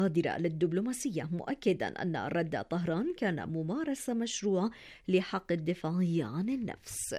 قادرة للدبلوماسية، مؤكدا أن رد طهران كان ممارسة مشروعة لحق الدفاع عن النفس.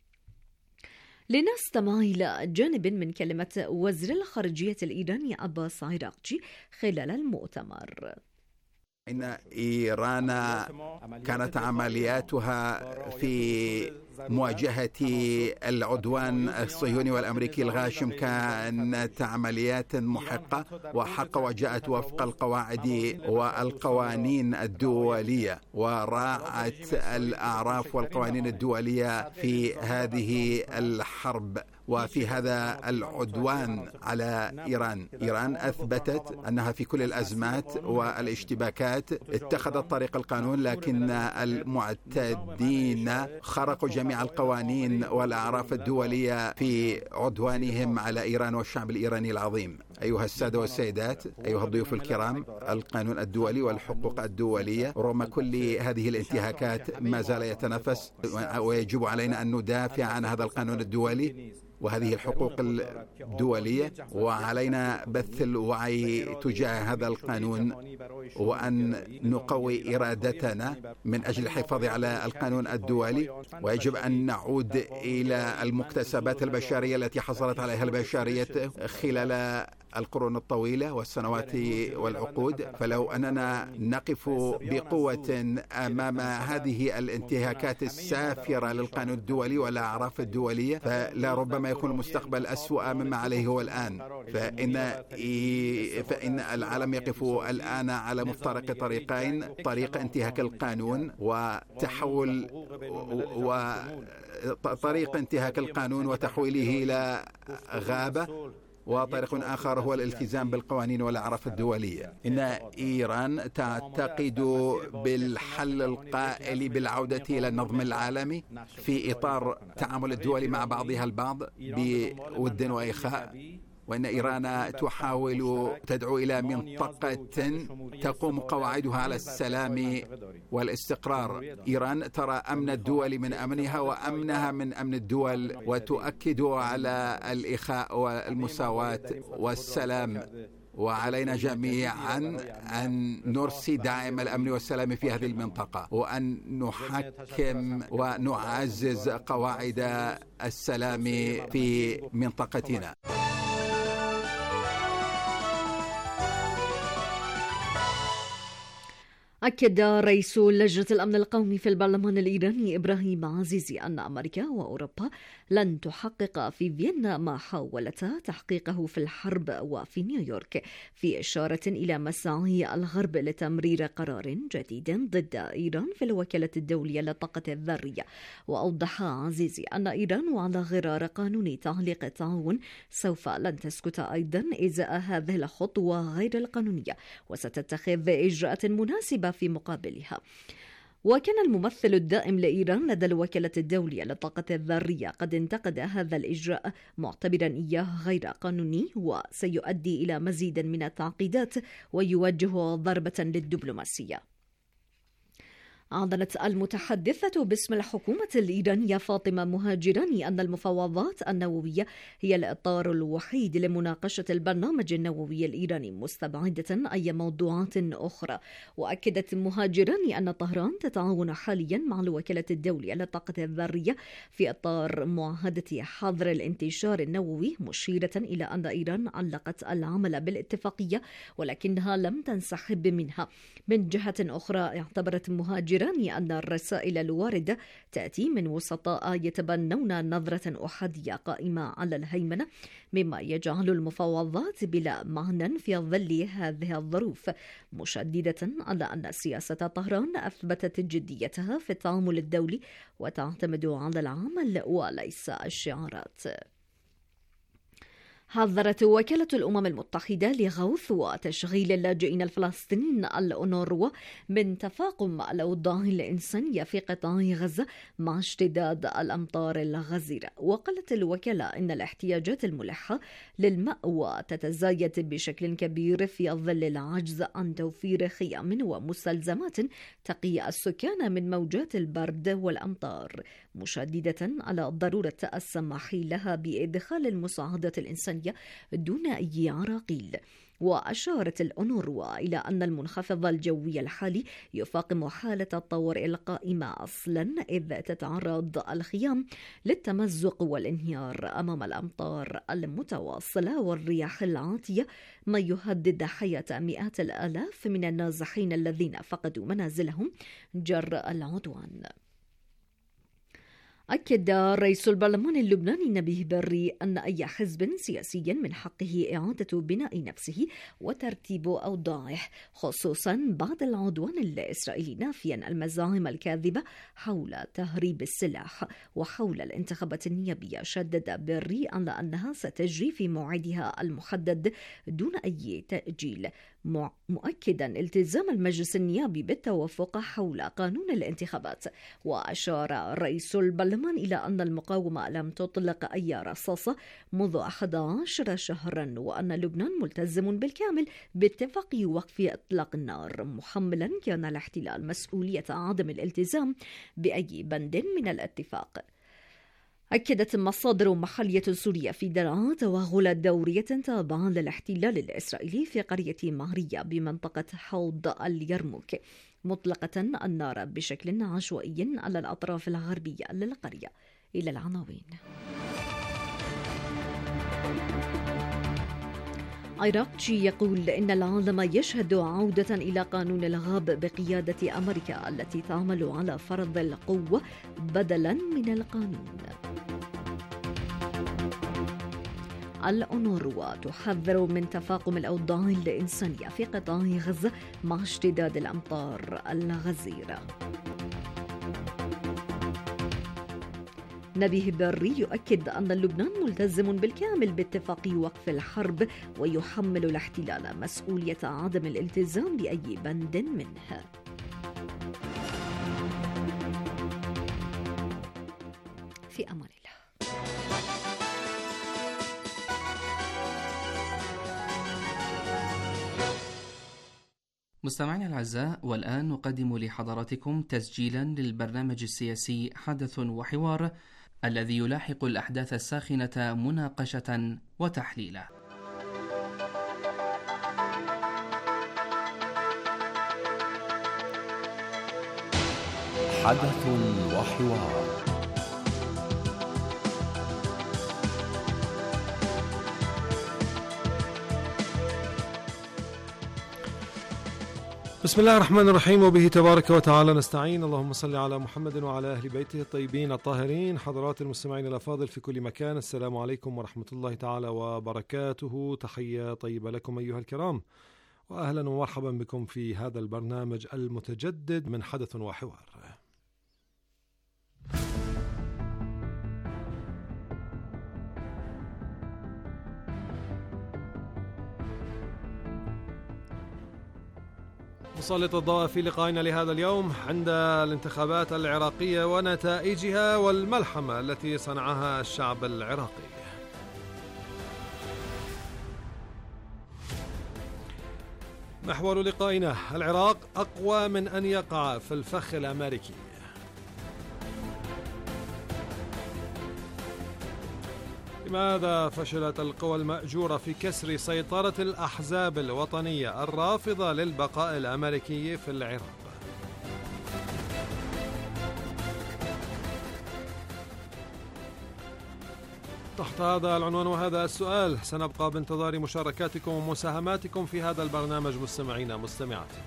لنستمع إلى جانب من كلمة وزير الخارجية الإيراني عباس عراقجي خلال المؤتمر. إن إيران كانت عملياتها في مواجهة العدوان الصهيوني والأمريكي الغاشم كانت عمليات محقة وحقة، وجاءت وفق القواعد والقوانين الدولية، وراعت الأعراف والقوانين الدولية في هذه الحرب وفي هذا العدوان على إيران. إيران أثبتت أنها في كل الأزمات والاشتباكات اتخذت طريق القانون، لكن المعتدين خرقوا جميع القوانين والأعراف الدولية في عدوانهم على إيران والشعب الإيراني العظيم. أيها السادة والسيدات، أيها الضيوف الكرام، القانون الدولي والحقوق الدولية رغم كل هذه الانتهاكات ما زال يتنافس، ويجب علينا أن ندافع عن هذا القانون الدولي وهذه الحقوق الدولية، وعلينا بث الوعي تجاه هذا القانون وأن نقوي إرادتنا من أجل الحفاظ على القانون الدولي. ويجب أن نعود إلى المكتسبات البشرية التي حصلت عليها البشرية خلال القرون الطويلة والسنوات والعقود. فلو أننا نقف بقوة أمام هذه الانتهاكات السافرة للقانون الدولي والأعراف الدولية، فلا ربما يكون المستقبل أسوأ مما عليه هو الآن. فإن العالم يقف الآن على مفترق طريقين: طريق انتهاك القانون وتحول طريق انتهاك القانون وتحويله إلى غابة، وطريق آخر هو الالتزام بالقوانين والأعراف الدولية. إن إيران تعتقد بالحل القائل بالعودة إلى النظم العالمي في إطار التعامل الدولي مع بعضها البعض بود وإخاء، وأن إيران تحاول تدعو إلى منطقة تقوم قواعدها على السلام والاستقرار. إيران ترى أمن الدول من أمنها وأمنها من أمن الدول، وتؤكد على الإخاء والمساواة والسلام. وعلينا جميعا أن نرسي دعم الأمن والسلام في هذه المنطقة، وأن نحكم ونعزز قواعد السلام في منطقتنا. أكد رئيس لجنة الأمن القومي في البرلمان الإيراني إبراهيم عزيزي أن أمريكا وأوروبا لن تحقق في فيينا ما حاولتا تحقيقه في الحرب وفي نيويورك، في إشارة إلى مساعي الغرب لتمرير قرار جديد ضد إيران في الوكالة الدولية للطاقة الذرية. وأوضح عزيزي أن إيران وعلى غرار قانون تعليق التعاون سوف لن تسكت أيضا إزاء هذه الخطوة غير القانونية، وستتخذ إجراءات مناسبة في مقابلها. وكان الممثل الدائم لإيران لدى الوكالة الدولية للطاقة الذرية قد انتقد هذا الإجراء معتبرا إياه غير قانوني وسيؤدي إلى مزيد من التعقيدات ويوجه ضربة للدبلوماسية. أعلنت المتحدثة باسم الحكومة الإيرانية فاطمة مهاجراني أن المفاوضات النووية هي الإطار الوحيد لمناقشة البرنامج النووي الإيراني، مستبعدة أي موضوعات أخرى. وأكدت مهاجراني أن طهران تتعاون حاليا مع الوكالة الدولية للطاقة الذرية في إطار معاهدة حظر الانتشار النووي، مشيرة إلى أن إيران علقت العمل بالاتفاقية ولكنها لم تنسحب منها. من جهة أخرى اعتبرت مهاجراني أن الرسائل الواردة تأتي من وسطاء يتبنون نظرة أحادية قائمة على الهيمنة، مما يجعل المفاوضات بلا معنى في ظل هذه الظروف، مشددة على أن سياسة طهران أثبتت جديتها في التعامل الدولي وتعتمد على العمل وليس الشعارات. حذرت وكالة الأمم المتحدة لغوث وتشغيل اللاجئين الفلسطينيين الأونروا من تفاقم الأوضاع الإنسانية في قطاع غزة مع اشتداد الأمطار الغزيرة. وقالت الوكالة إن الاحتياجات الملحة للمأوى تتزايد بشكل كبير في ظل العجز عن توفير خيام ومستلزمات تقي السكان من موجات البرد والأمطار، مشددة على ضرورة السماح لها بإدخال المساعدات الإنسانية الإنسانية دون أي عراقيل. وأشارت الأونروا إلى أن المنخفض الجوي الحالي يفاقم حالة الطوارئ القائمة أصلا، إذ تتعرض الخيام للتمزق والانهيار أمام الأمطار المتواصلة والرياح العاتية، ما يهدد حياة مئات الآلاف من النازحين الذين فقدوا منازلهم جراء العدوان. أكد رئيس البرلمان اللبناني نبيه بري أن أي حزب سياسي من حقه إعادة بناء نفسه وترتيب أوضاعه، خصوصا بعد العدوان الإسرائيلي، نافيا المزاعم الكاذبة حول تهريب السلاح وحول الانتخابات النيابية. شدد بري على أنها ستجري في موعدها المحدد دون أي تأجيل، مؤكدا التزام المجلس النيابي بالتوافق حول قانون الانتخابات. وأشار رئيس البرلمان إلى أن المقاومة لم تطلق أي رصاصة منذ 11 شهرا، وأن لبنان ملتزم بالكامل باتفاق وقف إطلاق النار، محملا كان الاحتلال مسؤولية عدم الالتزام بأي بند من الاتفاق. أكدت مصادر محلية سورية في درعا توغل دورية تابعة للاحتلال الإسرائيلي في قرية مهرية بمنطقة حوض اليرموك، مطلقة النار بشكل عشوائي على الأطراف الغربية للقرية. إلى العناوين. عراقجي يقول إن العالم يشهد عودة إلى قانون الغاب بقيادة أمريكا التي تعمل على فرض القوة بدلا من القانون. الأونروا تحذر من تفاقم الأوضاع الإنسانية في قطاع غزة مع اشتداد الأمطار الغزيرة. نبيه بري يؤكد أن لبنان ملتزم بالكامل باتفاق وقف الحرب، ويحمل الاحتلال مسؤولية عدم الالتزام بأي بند منه. في أمان الله. مستمعينا الأعزاء، والآن نقدم لحضراتكم تسجيلا للبرنامج السياسي حدث وحوار، الذي يلاحق الأحداث الساخنة مناقشة وتحليلا. حدث وحوار. بسم الله الرحمن الرحيم، وبه تبارك وتعالى نستعين. اللهم صل على محمد وعلى أهل بيته الطيبين الطاهرين. حضرات المستمعين الأفاضل في كل مكان، السلام عليكم ورحمة الله تعالى وبركاته. تحية طيبة لكم أيها الكرام، وأهلا ومرحبا بكم في هذا البرنامج المتجدد من حدث وحوار. نسلط الضوء في لقائنا لهذا اليوم عند الانتخابات العراقية ونتائجها والملحمة التي صنعها الشعب العراقي. محور لقائنا: العراق أقوى من أن يقع في الفخ الأمريكي. لماذا فشلت القوى المأجورة في كسر سيطرة الأحزاب الوطنية الرافضة للبقاء الأمريكي في العراق؟ تحت هذا العنوان وهذا السؤال سنبقى بانتظار مشاركاتكم ومساهماتكم في هذا البرنامج مستمعينا مستمعاتنا.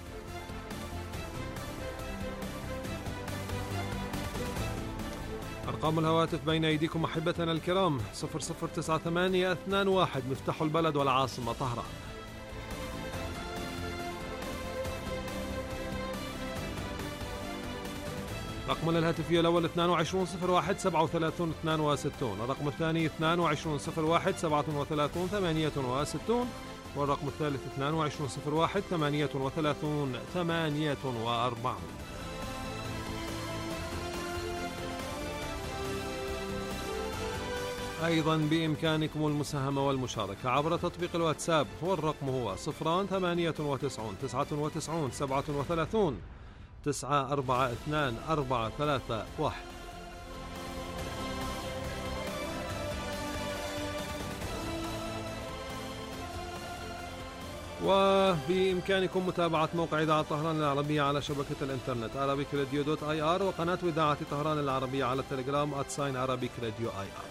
أرقام الهواتف بين أيديكم أحبتنا الكرام: 009821 مفتاح البلد والعاصمة طهران، رقمنا الهاتفي الأول 2201 37 62، الرقم الثاني 2201 37 68، والرقم الثالث 2201 38 48. أيضا بإمكانكم المساهمة والمشاركة عبر تطبيق الواتساب، والرقم هو 098 99 37 942 431. وبإمكانكم متابعة موقع إذاعة طهران العربية على شبكة الإنترنت arabikradio.ir، وقناة إذاعة طهران العربية على التليجرام @arabikradio_ir.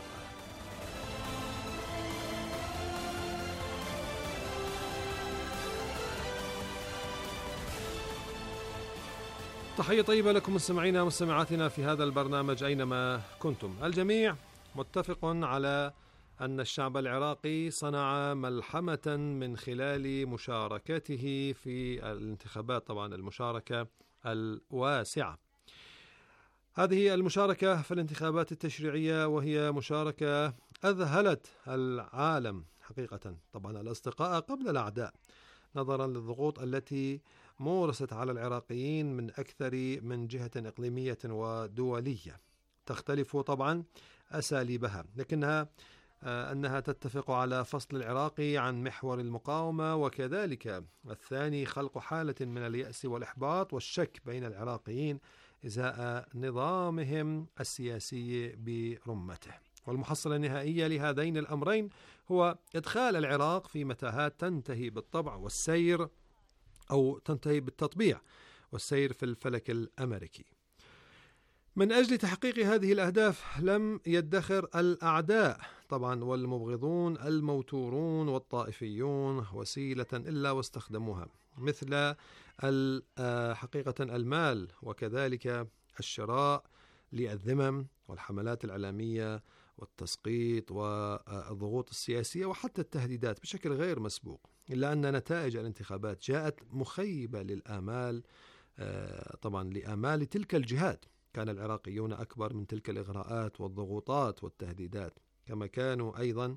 تحية طيبة لكم مستمعينا ومستمعاتنا في هذا البرنامج أينما كنتم. الجميع متفق على أن الشعب العراقي صنع ملحمة من خلال مشاركته في الانتخابات، طبعا المشاركة الواسعة. هذه المشاركة في الانتخابات التشريعية وهي مشاركة أذهلت العالم حقيقة، طبعا الأصدقاء قبل الأعداء، نظرا للضغوط التي مورست على العراقيين من أكثر من جهة إقليمية ودولية تختلف طبعا أساليبها، لكنها أنها تتفق على فصل العراق عن محور المقاومة، وكذلك الثاني خلق حالة من اليأس والإحباط والشك بين العراقيين إزاء نظامهم السياسي برمته. والمحصلة النهائية لهذين الأمرين هو إدخال العراق في متاهات تنتهي بالطبع والسير، أو تنتهي بالتطبيع والسير في الفلك الأمريكي. من أجل تحقيق هذه الأهداف لم يدخر الأعداء طبعا والمبغضون الموتورون والطائفيون وسيلة إلا واستخدموها، مثل حقيقة المال، وكذلك الشراء للذمم والحملات الإعلامية والتسقيط والضغوط السياسية وحتى التهديدات بشكل غير مسبوق. إلا أن نتائج الانتخابات جاءت مخيبة للآمال، طبعا لآمال تلك الجهات. كان العراقيون أكبر من تلك الإغراءات والضغوطات والتهديدات، كما كانوا أيضا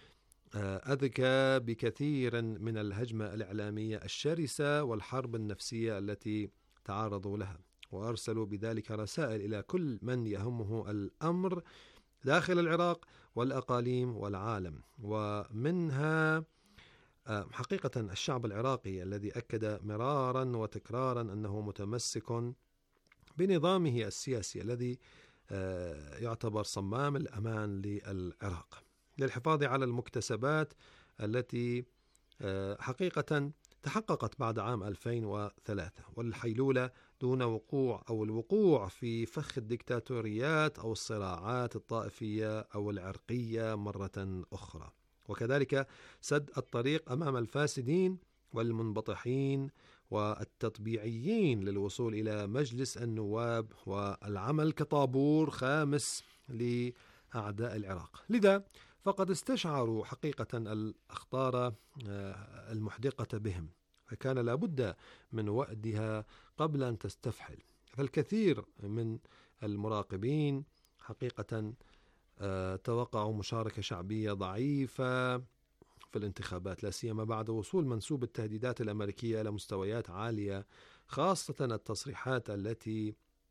أذكى بكثير من الهجمة الإعلامية الشرسة والحرب النفسية التي تعرضوا لها، وأرسلوا بذلك رسائل إلى كل من يهمه الأمر داخل العراق والأقاليم والعالم، ومنها حقيقة الشعب العراقي الذي أكد مرارا وتكرارا أنه متمسك بنظامه السياسي الذي يعتبر صمام الأمان للعراق، للحفاظ على المكتسبات التي حقيقة تحققت بعد عام 2003، والحيلولة دون وقوع أو الوقوع في فخ الدكتاتوريات أو الصراعات الطائفية أو العرقية مرة أخرى، وكذلك سد الطريق أمام الفاسدين والمنبطحين والتطبيعيين للوصول إلى مجلس النواب والعمل كطابور خامس لأعداء العراق. لذا فقد استشعروا حقيقة الأخطار المحدقة بهم، فكان لابد من وأدها قبل أن تستفحل. فالكثير من المراقبين حقيقة توقعوا مشاركة شعبية ضعيفة في الانتخابات، لا سيما بعد وصول منسوب التهديدات الأمريكية إلى مستويات عالية، خاصة التصريحات التي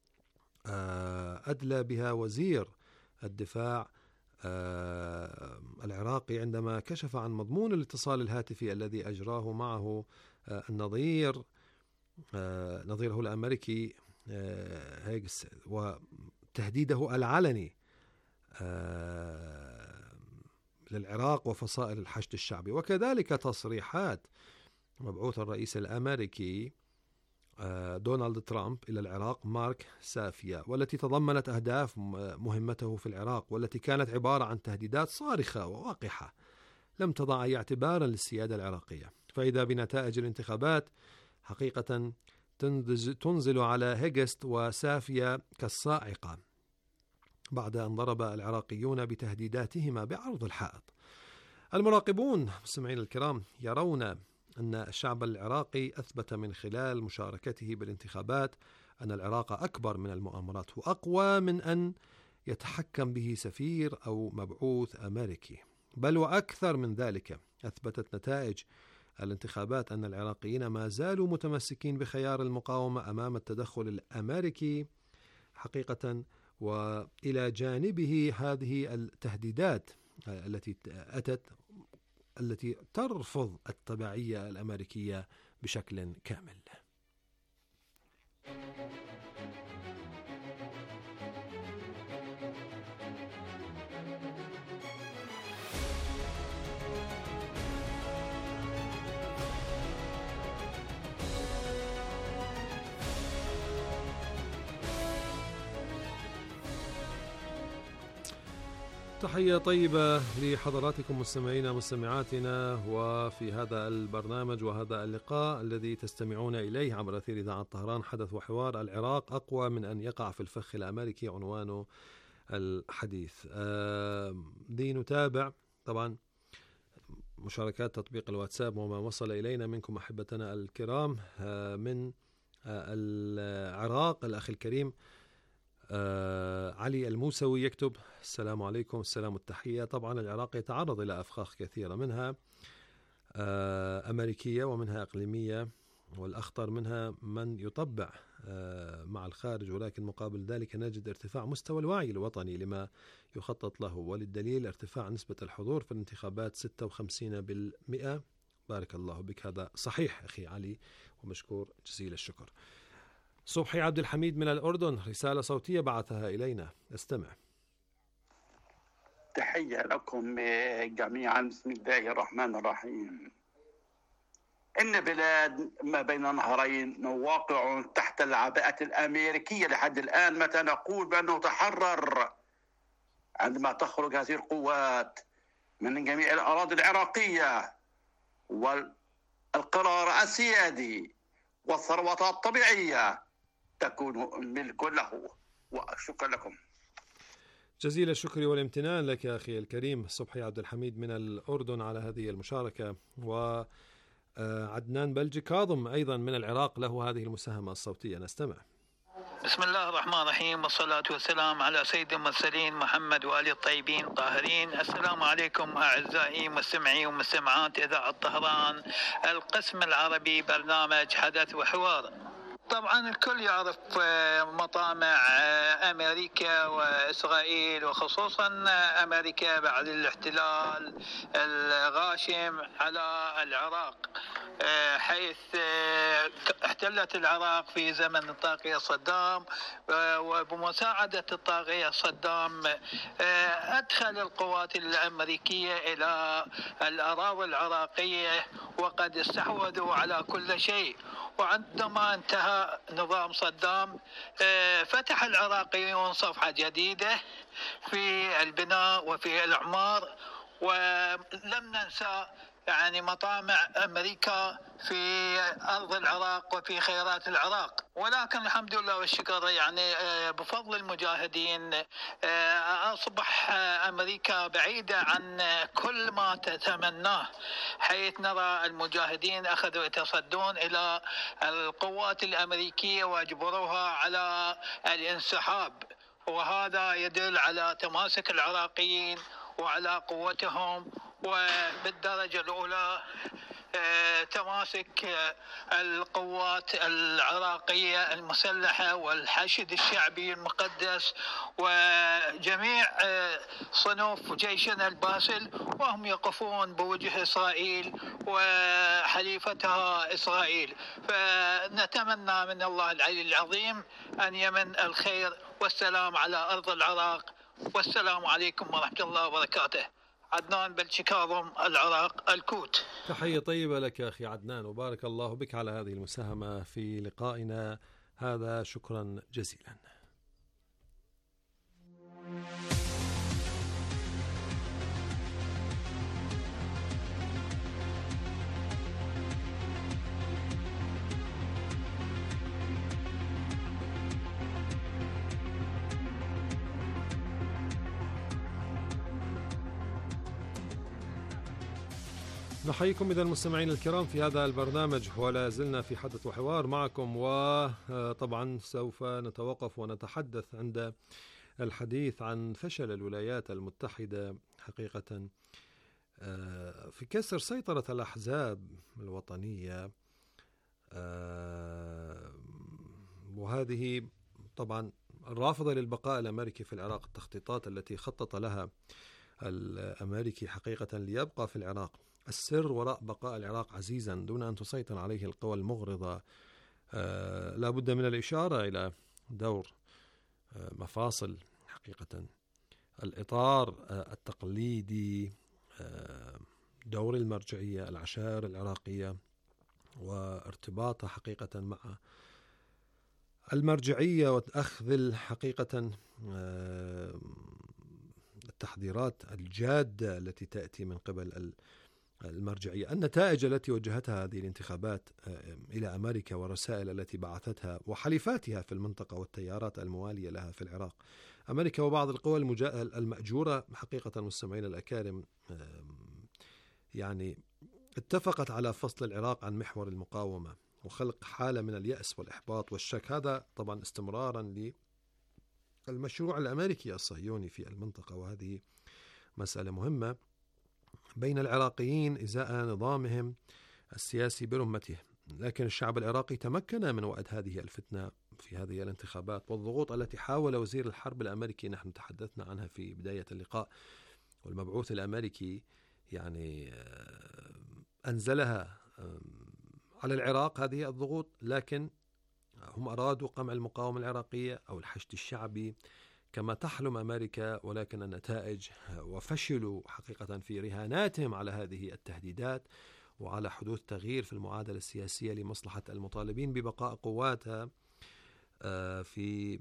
أدلى بها وزير الدفاع العراقي عندما كشف عن مضمون الاتصال الهاتفي الذي أجراه معه نظيره الأمريكي هيجس، وتهديده العلني للعراق وفصائل الحشد الشعبي، وكذلك تصريحات مبعوث الرئيس الأمريكي دونالد ترامب إلى العراق مارك سافيا، والتي تضمنت أهداف مهمته في العراق، والتي كانت عبارة عن تهديدات صارخة وواقحة لم تضع أي اعتبارا للسيادة العراقية. فإذا بنتائج الانتخابات حقيقة تنزل على هيجست وسافيا كالصاعقة بعد أن ضرب العراقيون بتهديداتهما بعرض الحائط. المراقبون مستمعين الكرام يرون أن الشعب العراقي أثبت من خلال مشاركته بالانتخابات أن العراق أكبر من المؤامرات وأقوى من أن يتحكم به سفير أو مبعوث أمريكي، بل وأكثر من ذلك أثبتت نتائج الانتخابات أن العراقيين ما زالوا متمسكين بخيار المقاومة أمام التدخل الأمريكي حقيقة، وإلى جانبه هذه التهديدات التي ترفض التبعية الأمريكية بشكل كامل. تحية طيبة لحضراتكم مستمعينا مستمعاتنا، وفي هذا البرنامج وهذا اللقاء الذي تستمعون إليه عبر أثير إذاعة طهران، حدث وحوار: العراق أقوى من أن يقع في الفخ الأمريكي عنوان الحديث. نتابع طبعا مشاركات تطبيق الواتساب وما وصل إلينا منكم أحبتنا الكرام من العراق. الأخ الكريم علي الموسوي يكتب: السلام عليكم. السلام والتحية. طبعا العراق يتعرض إلى أفخاخ كثيرة، منها أمريكية ومنها إقليمية، والأخطر منها من يطبع مع الخارج، ولكن مقابل ذلك نجد ارتفاع مستوى الوعي الوطني لما يخطط له، وللدليل ارتفاع نسبة الحضور في الانتخابات 56%. بارك الله بك. هذا صحيح أخي علي، ومشكور جزيل الشكر. صبحي عبد الحميد من الأردن رسالة صوتية بعثها إلينا، استمع. تحية لكم جميعا. بسم الله الرحمن الرحيم. إن بلاد ما بين نهرين واقع تحت العباءة الأمريكية لحد الآن. متى نقول بأنه تحرر؟ عندما تخرج هذه القوات من جميع الأراضي العراقية والقرار السيادي والثروات الطبيعية تكون ملك له. وشكرا لكم. جزيل الشكر والامتنان لك يا أخي الكريم صبحي عبد الحميد من الأردن على هذه المشاركة. وعدنان بلجي كاظم أيضا من العراق له هذه المساهمة الصوتية، نستمع. بسم الله الرحمن الرحيم، والصلاة والسلام على سيد المرسلين محمد وآله الطيبين الطاهرين. السلام عليكم أعزائي مستمعي ومستمعات إذاعة طهران القسم العربي برنامج حدث وحوار. طبعا الكل يعرف مطامع أمريكا وإسرائيل، وخصوصا أمريكا بعد الاحتلال الغاشم على العراق، حيث احتلت العراق في زمن الطاغية صدام، وبمساعدة الطاغية صدام أدخل القوات الأمريكية إلى الأراضي العراقية وقد استحوذوا على كل شيء. وعندما انتهى نظام صدام فتح العراقيون صفحة جديدة في البناء وفي الإعمار، ولم ننسى يعني مطامع أمريكا في أرض العراق وفي خيرات العراق. ولكن الحمد لله والشكر يعني بفضل المجاهدين أصبح أمريكا بعيدة عن كل ما تتمناه، حيث نرى المجاهدين أخذوا يتصدون إلى القوات الأمريكية وأجبروها على الانسحاب، وهذا يدل على تماسك العراقيين وعلى قوتهم، وبالدرجة الأولى تماسك القوات العراقية المسلحة والحشد الشعبي المقدس وجميع صنوف جيشنا الباسل، وهم يقفون بوجه إسرائيل وحليفتها إسرائيل. فنتمنى من الله العلي العظيم أن يمن الخير والسلام على أرض العراق، والسلام عليكم ورحمة الله وبركاته. عدنان بلجي كاظم، العراق، الكوت. تحية طيبة لك يا أخي عدنان، وبارك الله بك على هذه المساهمة في لقائنا هذا، شكرا جزيلا. نحييكم إذا المستمعين الكرام في هذا البرنامج، ولا زلنا في حدث وحوار معكم. وطبعا سوف نتوقف ونتحدث عند الحديث عن فشل الولايات المتحدة حقيقة في كسر سيطرة الأحزاب الوطنية، وهذه طبعا الرافضة للبقاء الأمريكي في العراق، التخطيطات التي خطط لها الأمريكي حقيقة ليبقى في العراق. السر وراء بقاء العراق عزيزا دون أن تسيطر عليه القوى المغرضة. لا بد من الإشارة إلى دور مفاصل حقيقة الإطار التقليدي، دور المرجعية، العشائر العراقية وارتباطها حقيقة مع المرجعية، وأخذ حقيقة التحذيرات الجادة التي تأتي من قبل المرجعية. النتائج التي وجهتها هذه الانتخابات إلى أمريكا والرسائل التي بعثتها وحليفاتها في المنطقة والتيارات الموالية لها في العراق. أمريكا وبعض القوى المأجورة حقيقة مستمعين الأكارم يعني اتفقت على فصل العراق عن محور المقاومة وخلق حالة من اليأس والإحباط والشك. هذا طبعا استمرارا للمشروع الأمريكي الصهيوني في المنطقة، وهذه مسألة مهمة بين العراقيين إزاء نظامهم السياسي برمته. لكن الشعب العراقي تمكن من وأد هذه الفتنة في هذه الانتخابات والضغوط التي حاول وزير الحرب الأمريكي، نحن تحدثنا عنها في بداية اللقاء، والمبعوث الأمريكي يعني أنزلها على العراق هذه الضغوط، لكن هم أرادوا قمع المقاومة العراقية أو الحشد الشعبي كما تحلم أمريكا، ولكن النتائج وفشلوا حقيقة في رهاناتهم على هذه التهديدات وعلى حدوث تغيير في المعادلة السياسية لمصلحة المطالبين ببقاء قواتها في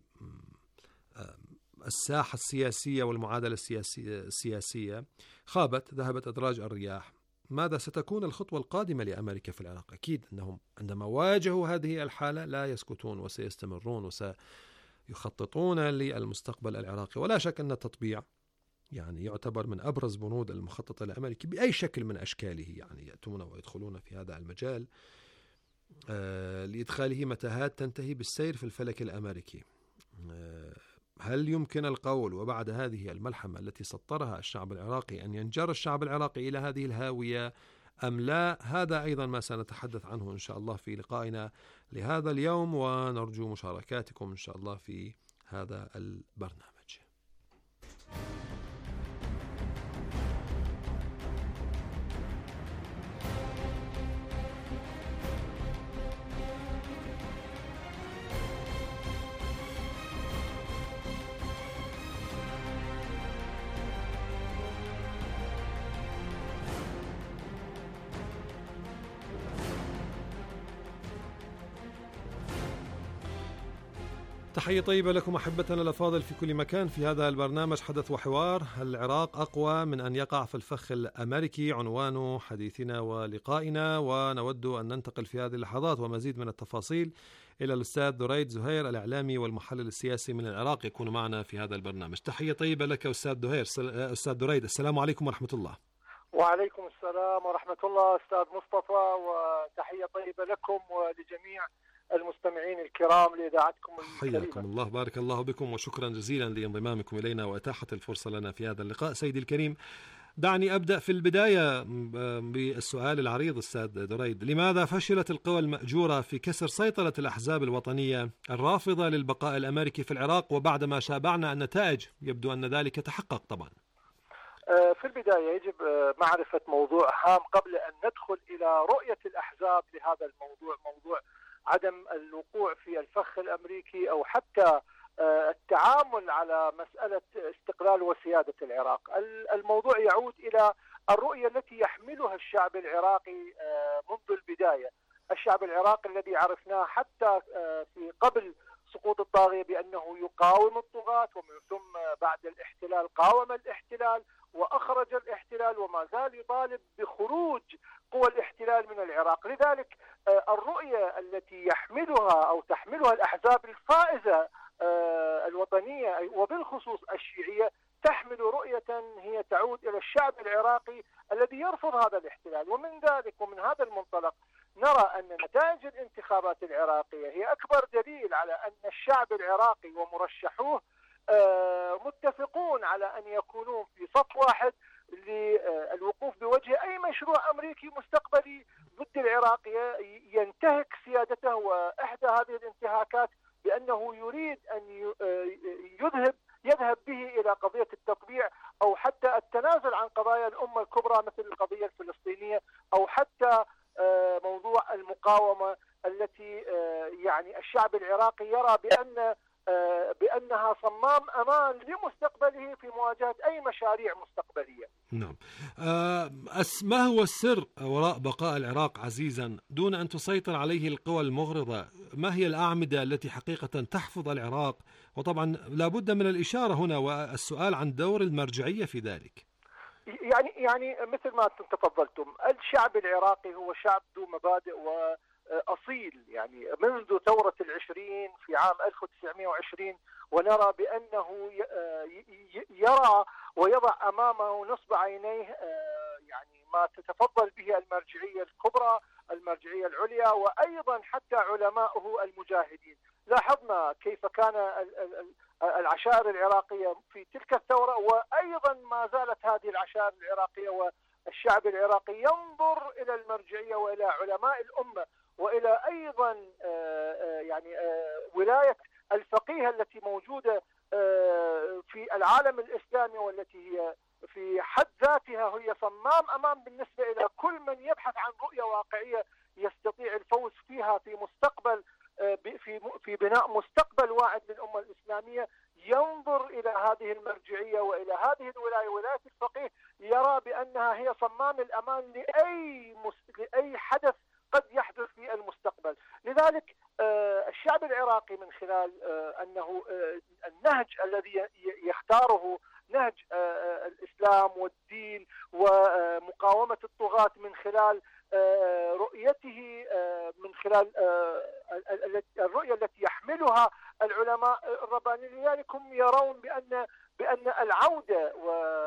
الساحة السياسية والمعادلة السياسية. خابت، ذهبت أدراج الرياح. ماذا ستكون الخطوة القادمة لأمريكا في العراق؟ أكيد أنهم عندما واجهوا هذه الحالة لا يسكتون وسيستمرون وسيخططون للمستقبل العراقي. ولا شك أن التطبيع يعني يعتبر من أبرز بنود المخطط الأمريكي بأي شكل من أشكاله، يعني يأتون ويدخلون في هذا المجال لإدخاله متاهات تنتهي بالسير في الفلك الأمريكي. هل يمكن القول وبعد هذه الملحمة التي سطرها الشعب العراقي أن ينجر الشعب العراقي إلى هذه الهاوية أم لا؟ هذا أيضا ما سنتحدث عنه إن شاء الله في لقائنا لهذا اليوم، ونرجو مشاركاتكم إن شاء الله في هذا البرنامج. تحية طيبة لكم أحبتنا الأفاضل في كل مكان في هذا البرنامج حدث وحوار. العراق أقوى من أن يقع في الفخ الأمريكي عنوان حديثنا ولقائنا، ونود أن ننتقل في هذه اللحظات ومزيد من التفاصيل إلى الأستاذ دريد زهير الإعلامي والمحلل السياسي من العراق يكون معنا في هذا البرنامج. تحية طيبة لك أستاذ دريد. السلام عليكم ورحمة الله. وعليكم السلام ورحمة الله أستاذ مصطفى، وتحية طيبة لكم ولجميع المستمعين الكرام لإذاعتكم الكريمة. حياكم الله، بارك الله بكم، وشكرا جزيلا لانضمامكم إلينا وإتاحة الفرصة لنا في هذا اللقاء. سيدي الكريم، دعني أبدأ في البداية بالسؤال العريض أستاذ دريد. لماذا فشلت القوى المأجورة في كسر سيطرة الأحزاب الوطنية الرافضة للبقاء الأمريكي في العراق، وبعدما شابعنا النتائج يبدو أن ذلك تحقق طبعا؟ في البداية يجب معرفة موضوع هام قبل أن ندخل إلى رؤية الأحزاب لهذا الموضوع، موضوع عدم الوقوع في الفخ الأمريكي أو حتى التعامل على مسألة استقلال وسيادة العراق. الموضوع يعود إلى الرؤية التي يحملها الشعب العراقي منذ البداية. الشعب العراقي الذي عرفناه حتى في قبل سقوط الطاغية بأنه يقاوم الطغاة، ومن ثم بعد الاحتلال قاوم الاحتلال وأخرج الاحتلال، وما زال يطالب بخروج قوى الاحتلال من العراق. لذلك الرؤية التي يحملها أو تحملها الأحزاب الفائزة الوطنية وبالخصوص الشيعية تحمل رؤية هي تعود إلى الشعب العراقي الذي يرفض هذا الاحتلال. ومن ذلك ومن هذا المنطلق نرى أن نتائج الانتخابات العراقية هي أكبر دليل على أن الشعب العراقي ومرشحوه متفقون على أن يكونوا في صف واحد للوقوف بوجه أي مشروع أمريكي مستقبلي ضد العراق ينتهك سيادته. وإحدى هذه الانتهاكات بأنه يريد أن يذهب به إلى قضية التطبيع أو حتى التنازل عن قضايا الأمة الكبرى مثل القضية الفلسطينية أو حتى موضوع المقاومة التي يعني الشعب العراقي يرى بأن بأنها صمام أمان لمستقبله في مواجهة أي مشاريع مستقبلية. نعم. ما هو السر وراء بقاء العراق عزيزا دون أن تسيطر عليه القوى المغرضة؟ ما هي الأعمدة التي حقيقة تحفظ العراق؟ وطبعا لابد من الإشارة هنا والسؤال عن دور المرجعية في ذلك. يعني مثل ما أنتم تفضلتم، الشعب العراقي هو شعب ذو مبادئ وأصيل، يعني منذ ثورة العشرين في عام 1920 ونرى بأنه يرى ويضع أمامه نصب عينيه يعني ما تتفضل به المرجعية الكبرى، المرجعية العليا، وأيضا حتى علماؤه المجاهدين. لاحظنا كيف كان العشائر العراقية في تلك الثورة، وأيضا ما زالت هذه العشائر العراقية والشعب العراقي ينظر إلى المرجعية وإلى علماء الأمة وإلى أيضا يعني ولاية الفقيه التي موجودة في العالم الإسلامي، والتي هي في حد ذاتها هي صمام أمان بالنسبة إلى كل من يبحث عن رؤية واقعية يستطيع الفوز فيها في مستقبل، في بناء مستقبل واعد للأمة الإسلامية. ينظر إلى هذه المرجعية وإلى هذه الولاية، ولاية الفقيه، يرى بأنها هي صمام الأمان لأي حدث قد يحدث في المستقبل. لذلك الشعب العراقي من خلال أنه النهج الذي يختاره نهج الإسلام والدين ومقاومة الطغاة، من خلال رؤيته، من خلال الرؤية التي يحملها العلماء الربانيين، لذلك هم يرون بأن العودة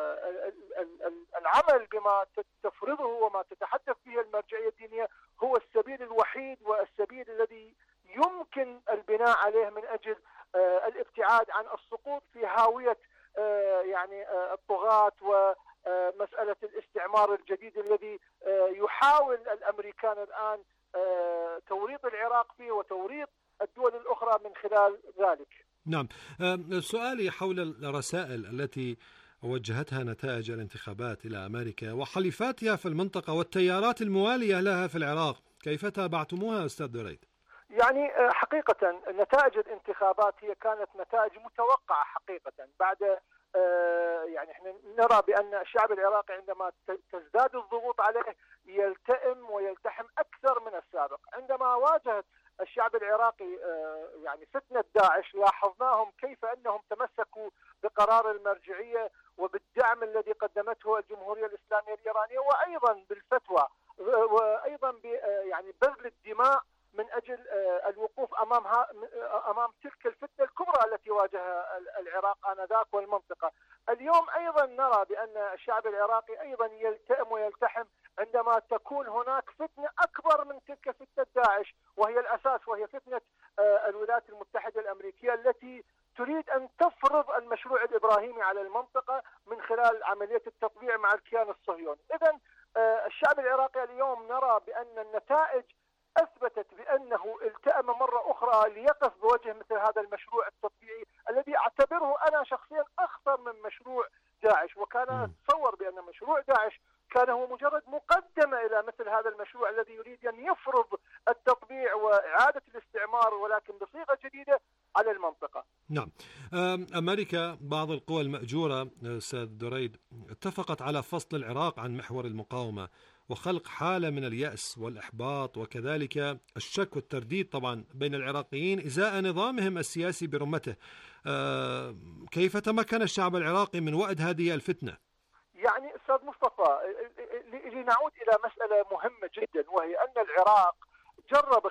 والعمل بما تفرضه وما تتحدث به المرجعية الدينية هو السبيل الوحيد والسبيل الذي يمكن البناء عليه من أجل الابتعاد عن السقوط في هاوية يعني الطغاة ومسألة الاستعمار الجديد الذي يحاول الأمريكان الآن توريط العراق فيه وتوريط الدول الأخرى من خلال ذلك. نعم. سؤالي حول الرسائل التي وجهتها نتائج الانتخابات إلى أمريكا وحليفاتها في المنطقة والتيارات الموالية لها في العراق، كيف تابعتموها أستاذ دريد؟ يعني حقيقة نتائج الانتخابات هي كانت نتائج متوقعة حقيقة. بعد يعني احنا نرى بأن الشعب العراقي عندما تزداد الضغوط عليه يلتئم ويلتحم أكثر من السابق. عندما واجهت الشعب العراقي يعني فتنة داعش، لاحظناهم كيف أنهم تمسكوا بقرار المرجعية وبالدعم الذي قدمته الجمهورية الإسلامية الإيرانية، وأيضا بالفتوى، وأيضا يعني بذل الدماء من أجل الوقوف أمام تلك الفتنة الكبرى التي واجهها العراق آنذاك والمنطقة. اليوم أيضا نرى بأن الشعب العراقي أيضا يلتئم ويلتحم عندما تكون هناك فتنة أكبر من تلك فتنة داعش، وهي الأساس، وهي فتنة الولايات المتحدة الأمريكية التي تريد أن تفرض المشروع الإبراهيمي على المنطقة من خلال عملية التطبيع مع الكيان الصهيوني. إذن الشعب العراقي اليوم نرى بأن النتائج أثبتت بأنه التأم مرة أخرى ليقف بوجه مثل هذا المشروع التطبيعي الذي أعتبره أنا شخصيا أخطر من مشروع داعش. وكان أتصور بأن مشروع داعش كان هو مجرد مقدمة إلى مثل هذا المشروع الذي يريد أن يفرض التطبيع وإعادة الاستعمار، ولكن بصيغة جديدة على المنطقة. نعم. أمريكا بعض القوى المأجورة أستاذ دريد اتفقت على فصل العراق عن محور المقاومة وخلق حالة من اليأس والإحباط وكذلك الشك والترديد طبعا بين العراقيين إزاء نظامهم السياسي برمته. كيف تمكن الشعب العراقي من وأد هذه الفتنة؟ يعني أستاذ مصطفى، لنعود إلى مسألة مهمة جدا، وهي أن العراق جرب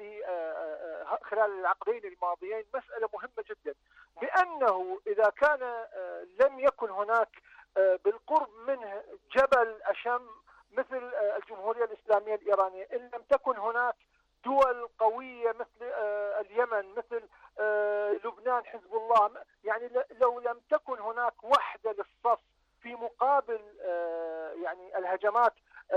خلال العقدين الماضيين مسألة مهمة جدا، بأنه إذا كان لم يكن هناك بالقرب منه جبل أشم مثل الجمهورية الإسلامية الإيرانية، إن لم تكن هناك دول قوية مثل اليمن، مثل لبنان، حزب الله، يعني لو لم تكن هناك وحدة للصف في مقابل يعني الهجمات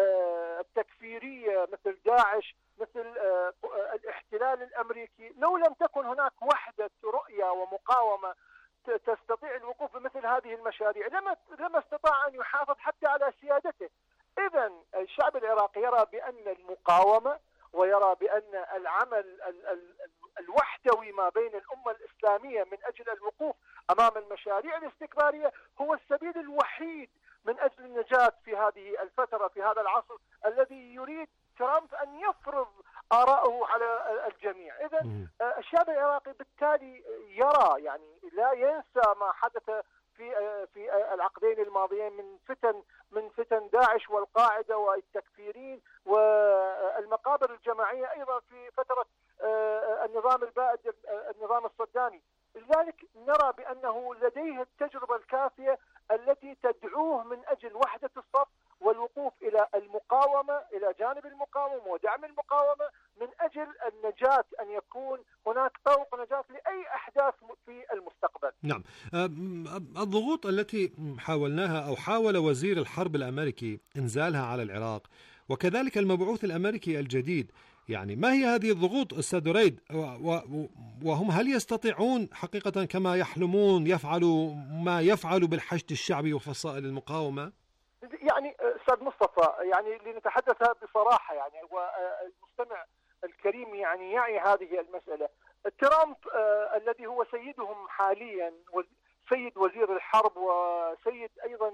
التكفيرية مثل داعش، مثل الاحتلال الأمريكي، لو لم تكن هناك وحدة رؤية ومقاومة تستطيع الوقوف بمثل هذه المشاريع لما استطاع أن يحافظ حتى على سيادته. إذن الشعب العراقي يرى بأن المقاومة ويرى بأن العمل الوحدوي ما بين الأمة الإسلامية من أجل الوقوف أمام المشاريع الاستكبارية هو السبيل الوحيد من أجل النجاة في هذه الفترة، في هذا العصر الذي يريد ترامب أن يفرض آراءه على الجميع. إذن الشعب العراقي بالتالي يرى، يعني لا ينسى ما حدث في العقدين الماضيين من فتن داعش والقاعدة والتكفيرين والمقابر الجماعية أيضا في فترة النظام البائد، النظام الصدامي. لذلك نرى بأنه لديه التجربة الكافية التي تدعوه من أجل وحدة الصف والوقوف إلى المقاومة، إلى جانب المقاومة ودعم المقاومة من أجل النجاة، أن يكون هناك طرق نجاة لأي أحداث في المستقبل. نعم. الضغوط التي حاولناها أو حاول وزير الحرب الأمريكي إنزالها على العراق وكذلك المبعوث الأمريكي الجديد، يعني ما هي هذه الضغوط أستاذ دريد؟ وهم هل يستطيعون حقيقة كما يحلمون يفعلوا ما يفعلوا بالحشد الشعبي وفصائل المقاومة؟ يعني أستاذ مصطفى، يعني لنتحدث بصراحة، يعني والمستمع الكريم يعني يعي هذه المسألة. ترامب الذي هو سيدهم حاليا، سيد وزير الحرب وسيد أيضا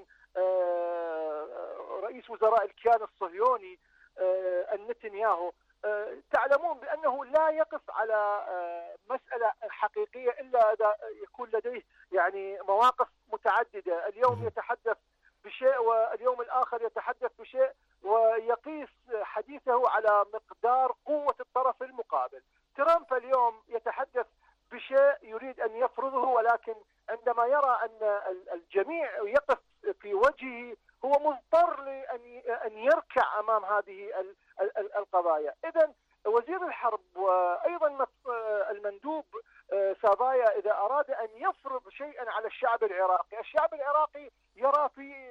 رئيس وزراء الكيان الصهيوني النتنياهو، تعلمون بأنه لا يقف على مسألة حقيقية إلا إذا يكون لديه يعني مواقف متعددة. اليوم يتحدث بشيء واليوم الآخر يتحدث بشيء، ويقيس حديثه على مقدار قوة الطرف المقابل. ترامب اليوم يتحدث بشيء يريد أن يفرضه، ولكن عندما يرى أن الجميع يقف في وجهه هو مضطر لأن يركع أمام هذه القضايا. إذن وزير الحرب وأيضا المندوب سابايا إذا أراد أن يفرض شيئا على الشعب العراقي، الشعب العراقي يرى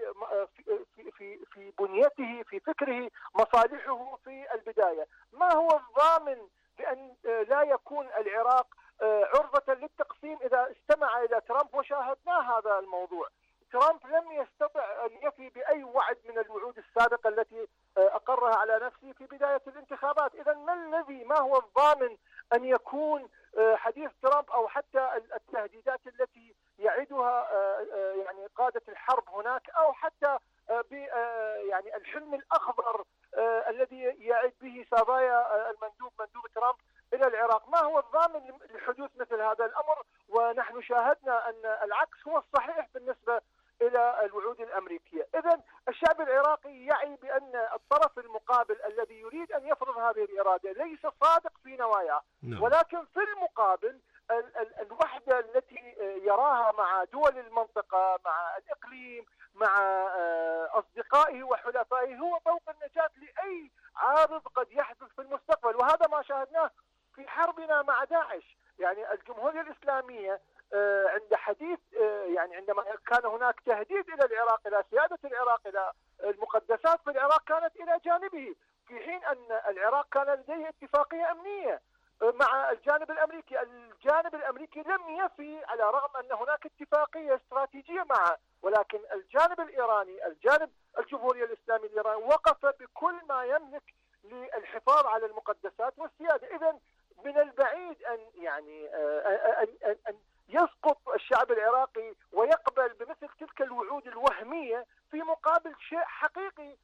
في بنيته، في فكره مصالحه في البداية. ما هو الضامن بأن لا يكون العراق عرضة للتقسيم إذا استمع إلى ترامب؟ وشاهدنا هذا الموضوع. ترامب لم يستطع أن يفي بأي وعد من الوعود السابقة التي أقرها على نفسه في بداية الانتخابات. إذا ما هو الضامن أن يكون حديث ترامب أو حتى التهديدات التي يعدها يعني قادة الحرب هناك، أو حتى يعني الحلم الأخضر الذي يعد به سابايا مندوب ترامب إلى العراق؟ ما هو الضامن لحدوث مثل هذا الأمر؟ ونحن شاهدنا أن العكس هو الصحيح بالنسبة إلى الوعود الأمريكية. إذن الشعب العراقي يعي بأن الطرف المقابل الذي يريد أن يفرض هذه الإرادة ليس صادق في نواياه، ولكن في المقابل الوحدة التي يراها مع دول المنطقة، مع الإقليم، مع أصدقائه وحلفائه هو طوق النجاة لأي عارض قد يحدث في المستقبل. وهذا ما شاهدناه في حربنا مع داعش. يعني الجمهورية الإسلامية عند حديث يعني عندما كان هناك تهديد إلى العراق، إلى سيادة العراق، إلى المقدسات في العراق، كانت إلى جانبه، في حين أن العراق كان لديه اتفاقية أمنية مع الجانب الأمريكي. الجانب الأمريكي لم يفي على رغم أن هناك اتفاقية استراتيجية معه، ولكن الجانب الإيراني، الجانب الجمهورية الإسلامية الإيراني وقف بكل ما يملك للحفاظ على المقدسات والسيادة. إذن من البعيد أن يعني أن يسقط الشعب العراقي ويقبل بمثل تلك الوعود الوهمية في مقابل شيء حقيقي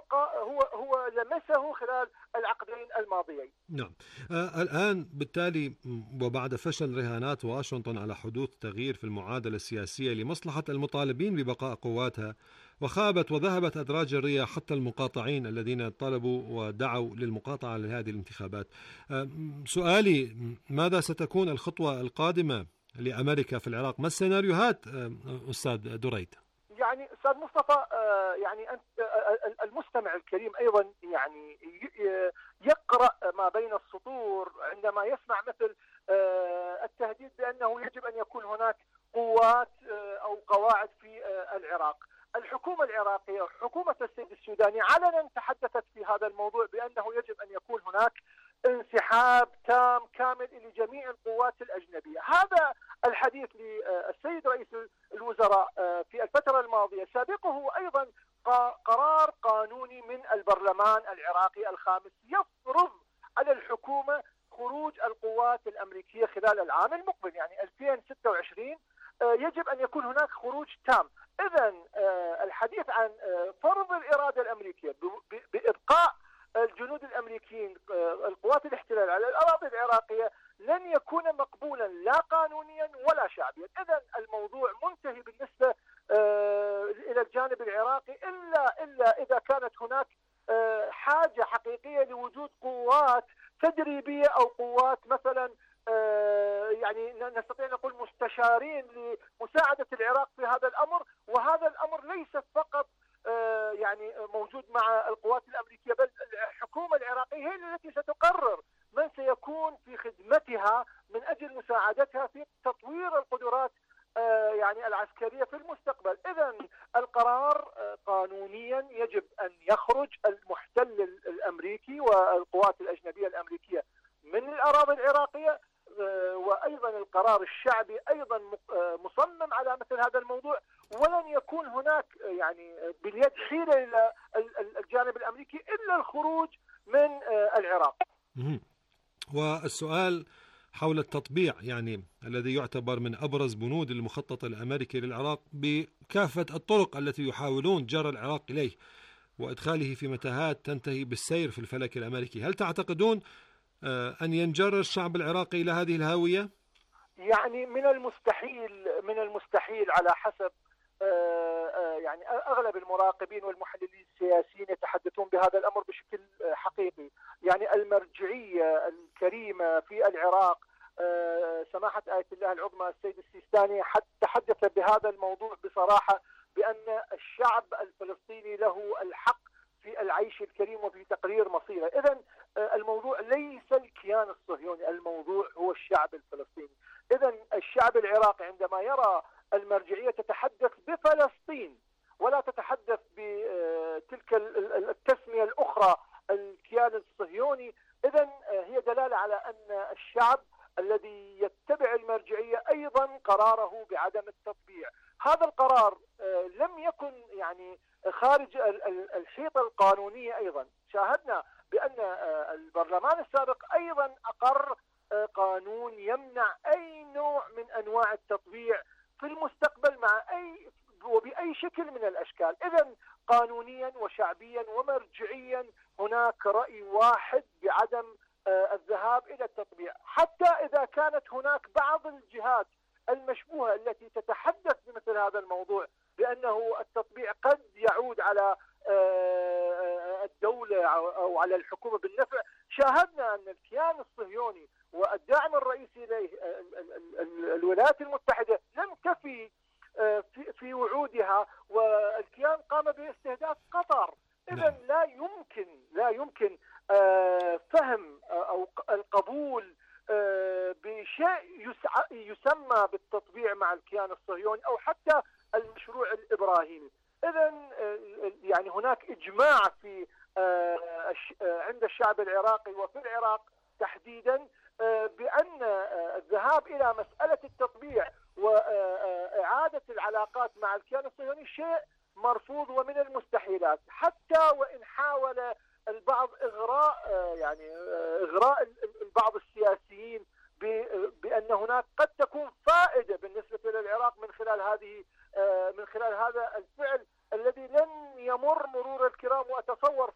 هو لمسه خلال العقدين الماضيين. نعم. الآن بالتالي وبعد فشل رهانات واشنطن على حدوث تغيير في المعادلة السياسية لمصلحة المطالبين ببقاء قواتها، وخابت وذهبت أدراج الرياح حتى المقاطعين الذين طلبوا ودعوا للمقاطعة لهذه الانتخابات، سؤالي ماذا ستكون الخطوة القادمة لأمريكا في العراق؟ ما السيناريوهات أستاذ دريد؟ يعني أستاذ مصطفى، يعني أنت المستمع الكريم أيضا يعني يقرأ ما بين السطور عندما يسمع مثل التهديد بأنه يجب أن يكون هناك قوات أو قواعد في العراق. الحكومة العراقية، حكومة السيد السوداني، علنا تحدثت في هذا الموضوع بأنه يجب أن يكون هناك انسحاب تام كامل لجميع القوات الأجنبية. هذا الحديث للسيد رئيس الوزراء في الفترة الماضية سابقه أيضا قرار قانوني من البرلمان العراقي الخامس يفرض على الحكومة خروج القوات الأمريكية خلال العام المقبل، يعني 2026 يجب أن يكون هناك خروج تام. إذن الحديث عن فرض الإرادة الأمريكية بإبقاء الجنود الأمريكيين القوات الاحتلال على الأراضي العراقية لن يكون مقبولا لا قانونيا ولا شعبيا. إذن الموضوع منتهي بالنسبة إلى الجانب العراقي إلا إذا كانت هناك حاجة حقيقية لوجود قوات تدريبية أو قوات مثلا يعني نستطيع نقول مستشارين لمساعدة العراق في هذا الأمر. وهذا الأمر ليس فقط يعني موجود مع القوات الأمريكية، بل الحكومة العراقية هي التي ستقرر من سيكون في خدمتها من أجل مساعدتها في تطوير القدرات يعني العسكرية في المستقبل. إذن القرار قانونيا يجب أن يخرج المحتل الأمريكي والقوات الأجنبية الأمريكية من الأراضي العراقية، وأيضا القرار الشعبي أيضا مصمم على مثل هذا الموضوع، ولن يكون هناك يعني باليد حيلة إلى الجانب الأمريكي إلا الخروج من العراق. والسؤال حول التطبيع يعني الذي يعتبر من أبرز بنود المخطط الأمريكي للعراق بكافة الطرق التي يحاولون جر العراق إليه وإدخاله في متاهات تنتهي بالسير في الفلك الأمريكي. هل تعتقدون أن ينجر الشعب العراقي إلى هذه الهاوية؟ يعني من المستحيل على حسب يعني أغلب المراقبين والمحللين السياسيين يتحدثون بهذا الأمر بشكل حقيقي. يعني المرجعية الكريمة في العراق سماحة آية الله العظمى السيد السيستاني تحدث بهذا الموضوع بصراحة، بأن الشعب الفلسطيني له الحق في العيش الكريم وفي تقرير مصيره. إذن الموضوع ليس الكيان الصهيوني، الموضوع هو الشعب الفلسطيني. إذن الشعب العراقي عندما يرى المرجعية تتحدث بفلسطين ولا تتحدث بتلك التسمية الأخرى الكيان الصهيوني، إذن هي دلالة على أن الشعب الذي يتبع المرجعية أيضا قراره بعدم التطبيع. هذا القرار لم يكن يعني خارج الحيطة القانونية. أيضا شاهدنا بأن البرلمان السابق أيضا أقر قانون يمنع أي نوع من أنواع التطبيع في المستقبل مع وبأي شكل من الأشكال. إذن قانونيا وشعبيا ومرجعيا هناك رأي واحد بعدم الذهاب إلى التطبيع، حتى إذا كانت هناك بعض الجهات المشبوهة التي تتحدث بمثل هذا الموضوع بأنه التطبيع قد يعود على الدولة أو على الحكومة بالنفع. شاهدنا أن الكيان الصهيوني والداعم الرئيسي إليه الولايات المتحدة لم تفي في وعودها، والكيان قام باستهداف قطر. إذن لا يمكن فهم أو القبول بشيء يسمى بالتطبيع مع الكيان الصهيوني أو حتى المشروع الإبراهيمي. إذن يعني هناك إجماع في عند الشعب العراقي وفي العراق تحديدا بأن الذهاب إلى مسألة التطبيع وإعادة العلاقات مع الكيان الصهيوني شيء مرفوض ومن المستحيلات، حتى وإن حاول البعض إغراء بعض السياسيين بأن هناك قد تكون فائدة بالنسبة للعراق من خلال هذا الفعل الذي لن يمر مرور الكرام. وأتصور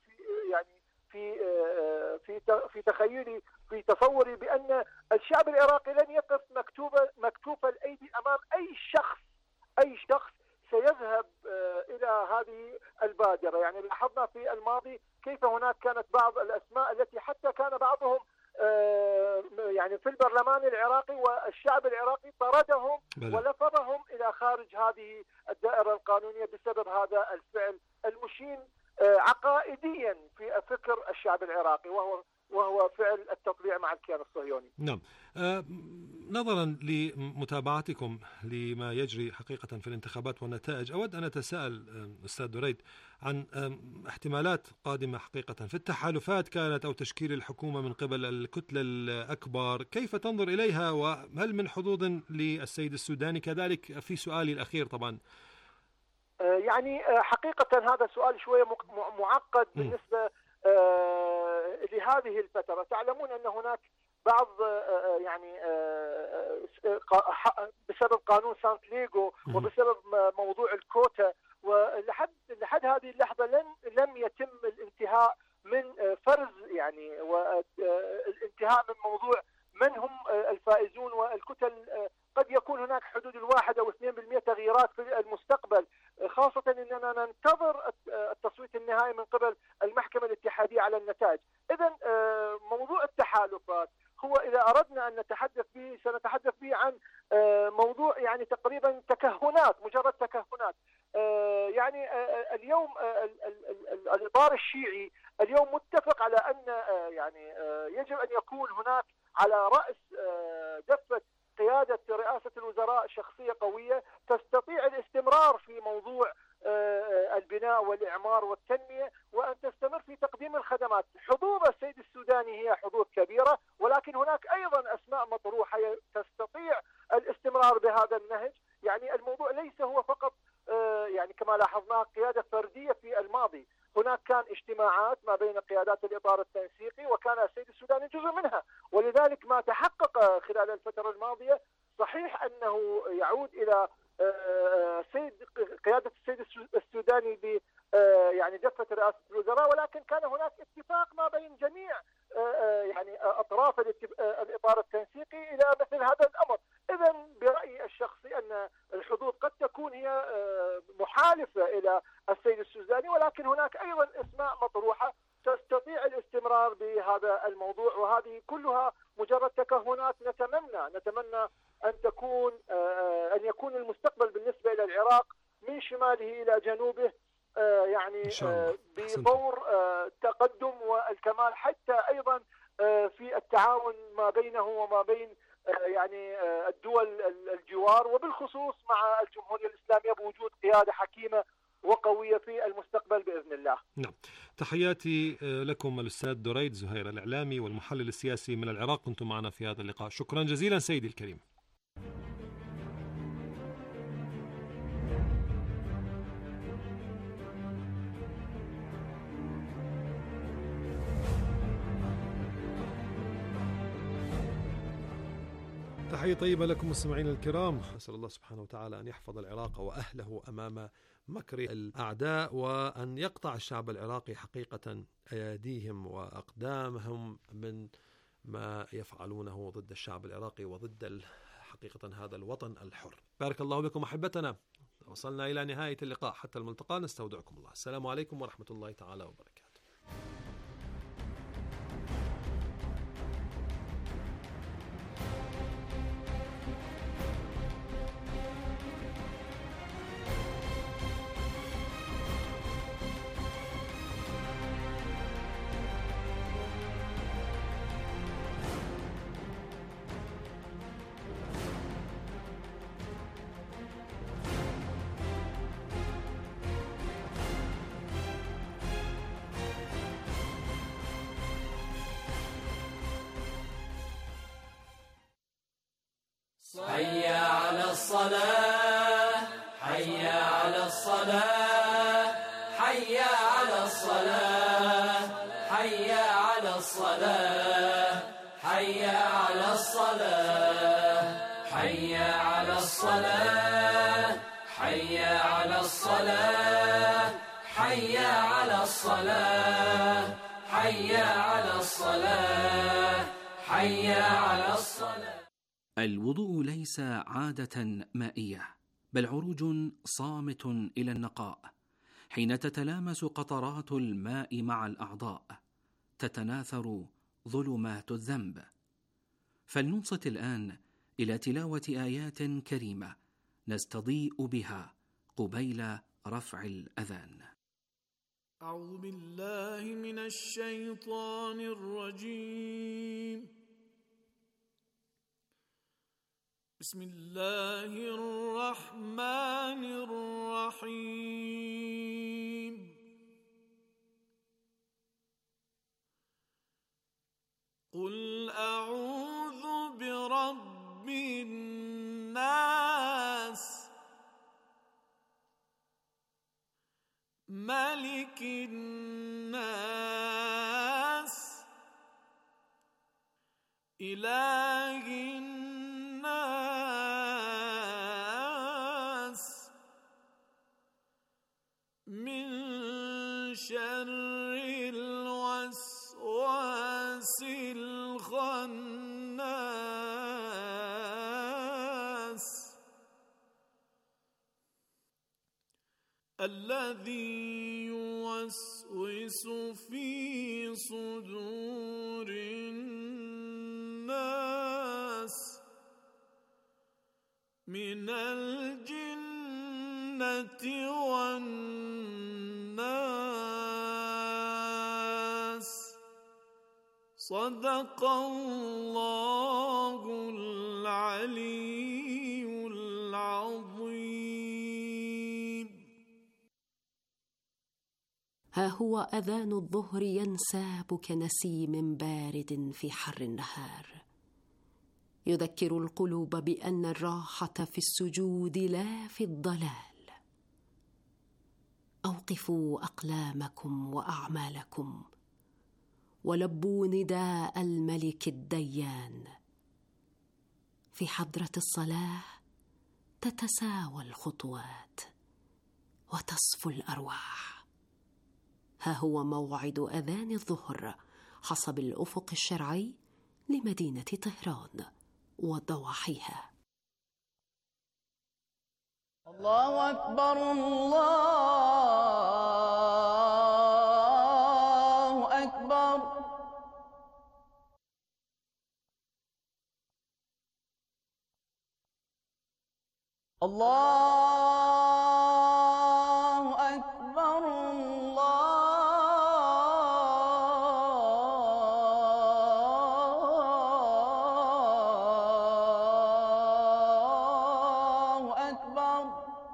في تخيلي في تصوري بأن الشعب العراقي لن يقف مكتوف الأيدي أمام أي شخص سيذهب إلى هذه البادرة. يعني لاحظنا في الماضي كيف هناك كانت بعض الأسماء التي حتى كان بعضهم يعني في البرلمان العراقي والشعب العراقي طردهم ولفظهم إلى خارج هذه الدائرة القانونية بسبب هذا الفعل المشين عقائديا في فكر الشعب العراقي، وهو فعل التطبيع مع الكيان الصهيوني. نعم. نظرا لمتابعتكم لما يجري حقيقة في الانتخابات والنتائج، أود أن أتساءل أستاذ دريد عن احتمالات قادمة حقيقة في التحالفات كانت أو تشكيل الحكومة من قبل الكتلة الأكبر، كيف تنظر إليها؟ وهل من حظوظ للسيد السوداني كذلك؟ في سؤالي الأخير طبعا يعني حقيقة هذا سؤال شوية معقد بالنسبة لهذه الفترة. تعلمون أن هناك بعض يعني بسبب قانون سانت ليغو وبسبب موضوع الكوتا، ولحد هذه اللحظة لم يتم الانتهاء من فرز يعني والانتهاء من موضوع من هم الفائزون، والكتل قد يكون هناك حدود 1 أو 2% تغييرات في المستقبل، خاصة أننا ننتظر التصويت النهائي من قبل المحكمة الاتحادية على النتائج. إذن موضوع التحالفات هو إذا أردنا أن نتحدث به سنتحدث به عن موضوع يعني تقريبا تكهنات، مجرد تكهنات. يعني اليوم الإطار الشيعي اليوم متفق على أن يعني يجب أن يكون هناك على رأس دفة قيادة رئاسة الوزراء شخصية قوية تستطيع الاستمرار في موضوع البناء والإعمار والتنمية، وأن تستمر في تقديم الخدمات. حظوظ السيد السوداني هي حظوظ كبيرة، ولكن هناك أيضا أسماء مطروحة تستطيع الاستمرار بهذا النهج. يعني الموضوع ليس هو فقط يعني كما لاحظناه قيادة فردية في الماضي، هناك كان اجتماعات ما بين قيادات الإطار التنسيقي وكان السيد السوداني جزء منها، ولذلك ما تحقق خلال الفترة الماضية صحيح أنه يعود إلى قيادة السيد السوداني ب يعني دفة رئاسة الوزراء، ولكن كان هناك اتفاق ما بين جميع يعني أطراف الإطار التنسيقي إلى مثل هذا الأمر. إذن برأيي الشخصي أن الحظوظ قد تكون هي محالفة إلى السيد السوداني، ولكن هناك أيضا أسماء مطروحة تستطيع الاستمرار بهذا الموضوع، وهذه كلها مجرد تكهنات. نتمنى أن يكون المستقبل بالنسبة إلى العراق من شماله إلى جنوبه يعني بطور تقدم والكمال، حتى أيضا في التعاون ما بينه وما بين يعني الدول الجوار، وبالخصوص مع الجمهورية الإسلامية بوجود قيادة حكيمة وقوية في المستقبل بإذن الله. نعم، تحياتي لكم الأستاذ دريد زهير الإعلامي والمحلل السياسي من العراق، كنتم معنا في هذا اللقاء. شكرا جزيلا سيدي الكريم. تحية طيبة لكم مستمعين الكرام. أسأل الله سبحانه وتعالى أن يحفظ العراق وأهله أمام مكر الأعداء، وأن يقطع الشعب العراقي حقيقة أيديهم وأقدامهم من ما يفعلونه ضد الشعب العراقي وضد حقيقة هذا الوطن الحر. بارك الله بكم أحبتنا، وصلنا إلى نهاية اللقاء. حتى الملتقى نستودعكم الله. السلام عليكم ورحمة الله تعالى وبركاته. حي على الصلاة، حي على الصلاة، حي على الصلاة، حي على الصلاة، حي على الصلاة، حي على الصلاة، حي على الصلاة، حي على الصلاة، حي على الصلاة، حي على الصلاة. الوضوء ليس عادة مائية، بل عروج صامت إلى النقاء. حين تتلامس قطرات الماء مع الأعضاء تتناثر ظلمات الذنب. فلننصت الآن إلى تلاوة آيات كريمة نستضيء بها قبيل رفع الأذان. أعوذ بالله من الشيطان الرجيم. بسم الله الرحمن الرحيم. قل أعوذ برب الناس، ملك الناس، إله الناس من شر الوسواس الخناس الذي يوسوس في صدور الناس من الجنة والناس. صدق الله العلي العظيم. ها هو أذان الظهر ينساب كنسيم بارد في حر النهار، يذكر القلوب بأن الراحة في السجود لا في الضلال. أوقفوا أقلامكم وأعمالكم ولبوا نداء الملك الديان. في حضرة الصلاة تتساوى الخطوات وتصفو الأرواح. ها هو موعد أذان الظهر حسب الأفق الشرعي لمدينة طهران وضواحيها. الله أكبر الله أكبر. الله أكبر الله أكبر.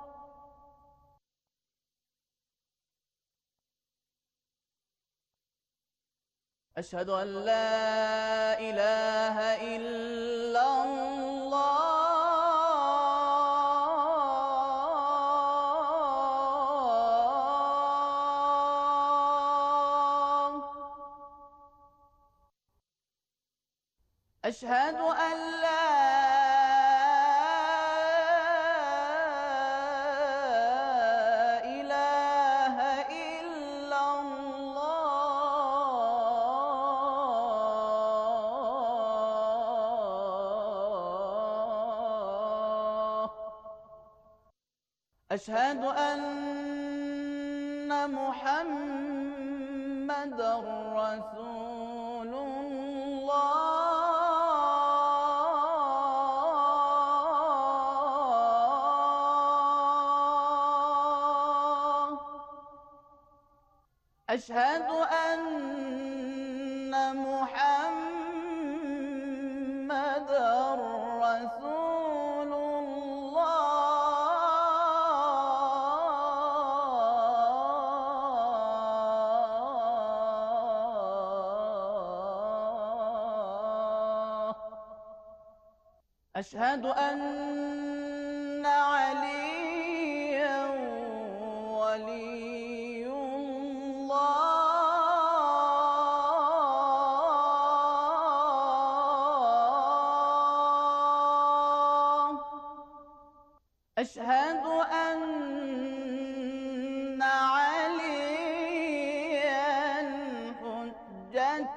أشهد أن لا إله إلا الله. أشهد أن لا إله إلا الله. أشهد أن محمدًا رسول الله. أشهد أن محمدًا رسول الله. أشهد أن عليًا ولي الله. أشهد أن عليًا حجة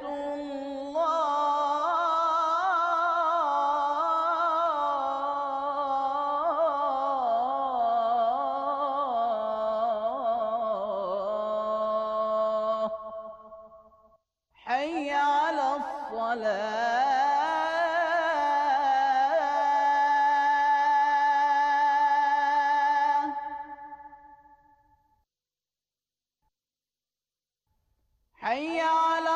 الله. حي على الصلاة. حي على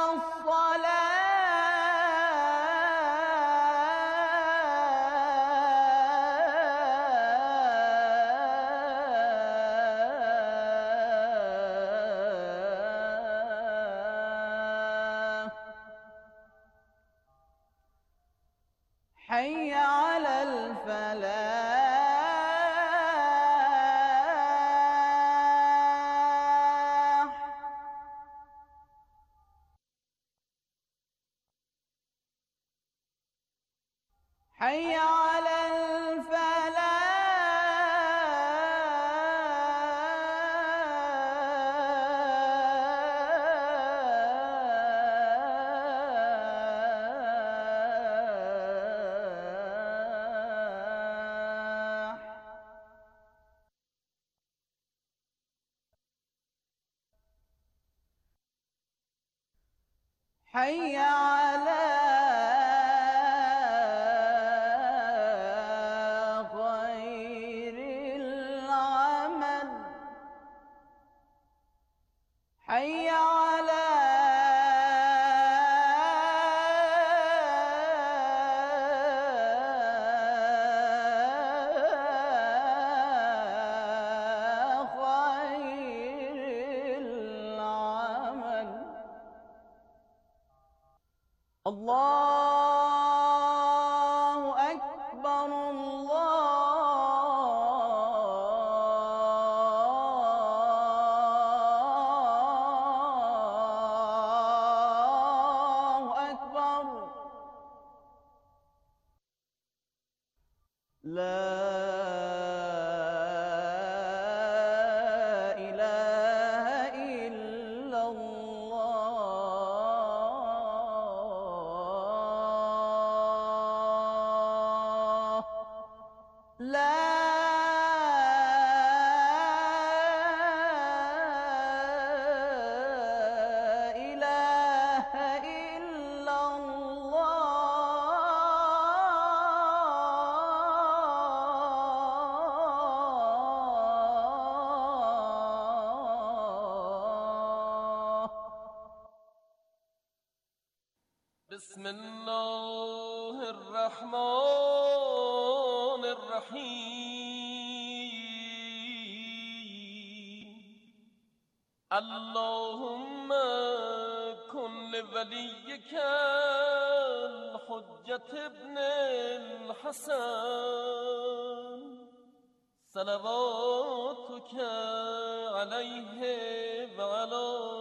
الصلاة. حي على الفلاح. حي على حي على خير العمل حي على الله أكبر الله أكبر لا بسم الله الرحمن الرحيم اللهم كن لوليك الحجة ابن الحسن صلواتك عليه وعلى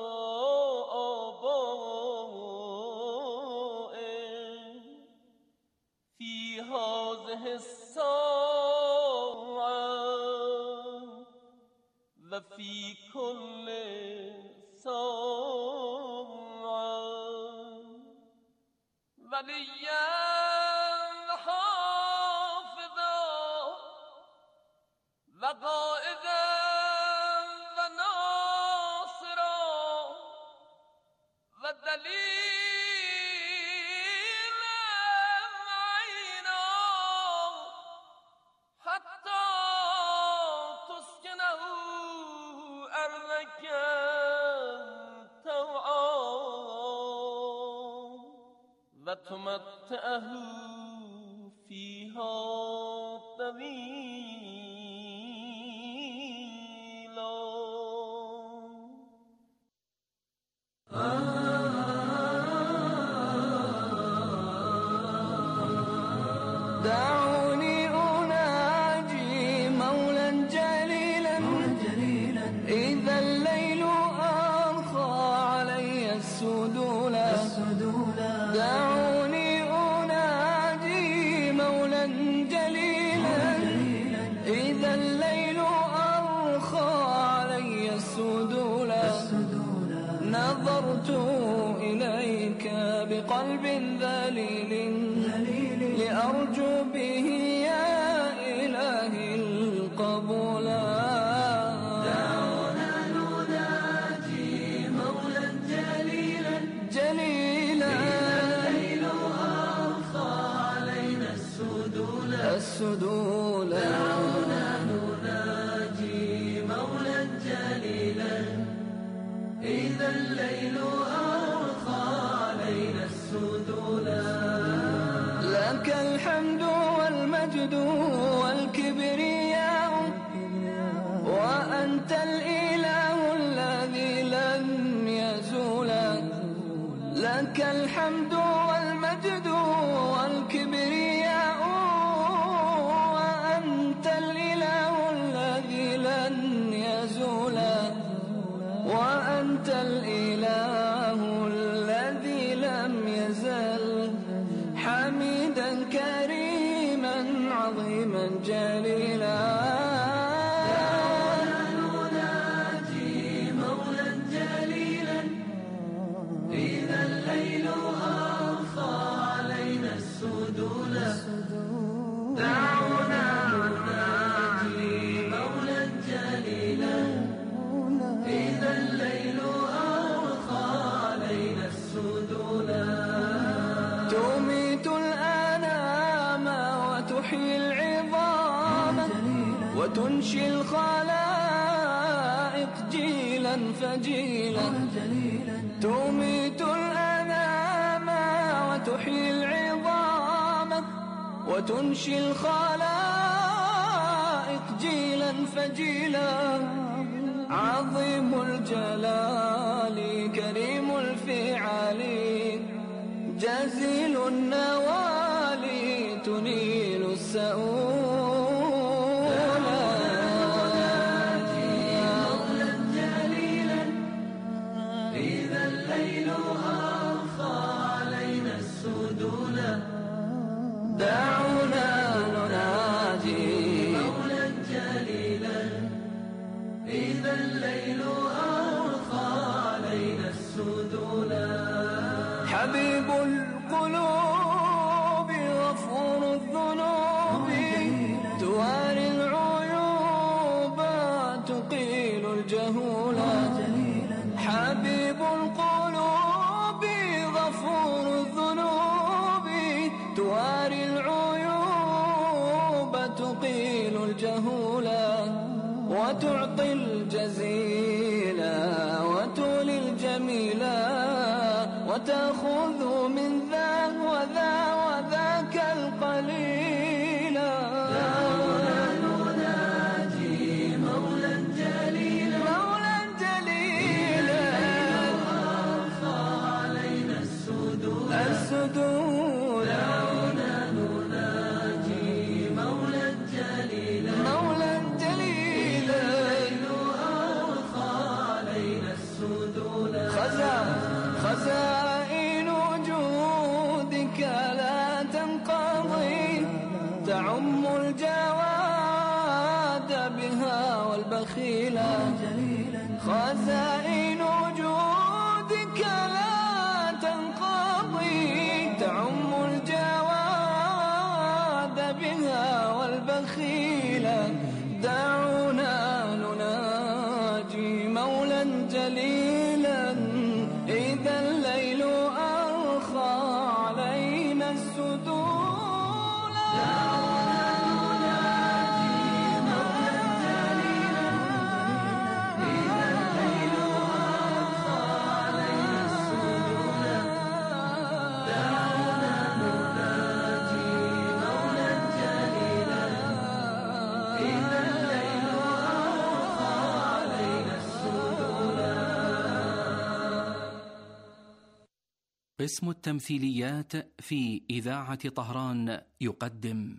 الساعة وفي كل ساعة وليا حافظا وقائدا وناصرا ودليلا وتمتعه فيها طويلا دعوني أناجي مولا جليلا إذا الليل أرخى علي السدولا دعوني أناجي مولا جليلا إذا الليل أرخى علي السدولا نظرت إليك بقلب ذليل لأرجو به يا إلهي القبولا دعونا نناجي مولا جليلا الليل أرخى علينا السدولا دعونا نناجي مولا جليلا إذا الليل أرخى علينا السدولا لك الحمد والمجد والكبرياء وأنت الإله الذي لم يزول لك الحمد والمجد والكبرياء وأنت الإله الذي لن يزول وأنت الإله الذي لم يزل حميدا كريما عظيما جليلا نناجي مولا جليلا إذا الليل أرخى علينا السدولا دعونا نناجي مولا جليلا إذا الليل أرخى علينا السدولا تميت الأنام وتحيي العظام وتنشي الخلائق جيلا فجيلا تميت الأنام وتحيي العظام وتنشي الخلائق جيلا فجيلا عظيم الجلال كريم الفعال جزيل النوال تنيل السؤولا مولا جليلا إذا الليل أرخى علينا السدولا دعونا نناجي مولا جليلا إذا الليل أرخى علينا السدولا حبيب القلوب غفور الذنوب تواري العيوب تقيل الجهولا حبيب القلوب غفور الذنوب تواري العيوب تقيل الجهولا وتعطي الجزيلا وتولي الجميلا وتأخذ من ذا وذا وذاك القليلا دعونا نناجي مولا جليلا مولا جليلا أرخى علينا السدود دعونا نناجي مولا جليلا مولا جليلا أرخى علينا السدود خزائن وجودك لا تنقضي تعم الجواد بها والبخيلا خزائن وجودك لا تنقضي تعم الجواد بها والبخيلا دعونا نناجي مولا جليلا إذا الليل أرخى علينا السدولا دعونا نناجي مولا جليلا إذا الليل أرخى علينا السدولا دعونا نناجي مولا جليلا إذا الليل أرخى علينا السدولا. قسم التمثيليات في إذاعة طهران يقدم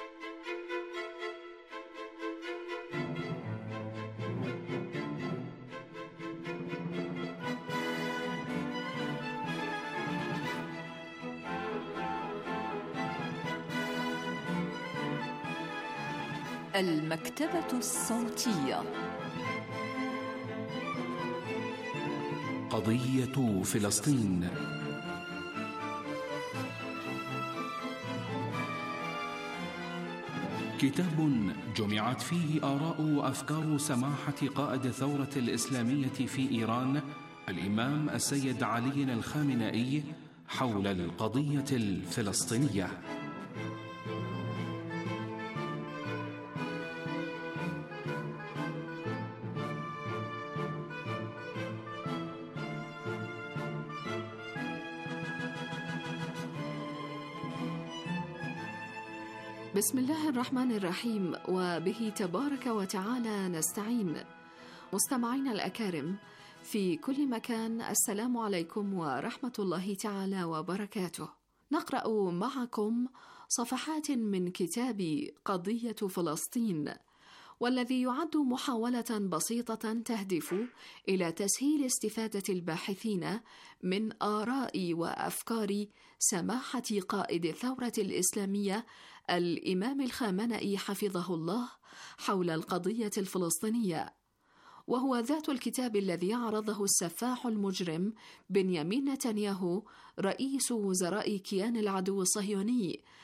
المكتبة الصوتية. قضية فلسطين. كتاب جمعت فيه آراء وأفكار سماحة قائد الثورة الإسلامية في إيران الإمام السيد علي الخامنئي حول القضية الفلسطينية. بسم الله الرحمن الرحيم، وبه تبارك وتعالى نستعين. مستمعينا الأكارم في كل مكان، السلام عليكم ورحمة الله تعالى وبركاته. نقرأ معكم صفحات من كتاب قضية فلسطين، والذي يعد محاولة بسيطة تهدف إلى تسهيل استفادة الباحثين من آراء وأفكار سماحة قائد الثورة الإسلامية الإمام الخامنئي حفظه الله حول القضية الفلسطينية، وهو ذات الكتاب الذي عرضه السفاح المجرم بنيامين نتنياهو رئيس وزراء كيان العدو الصهيوني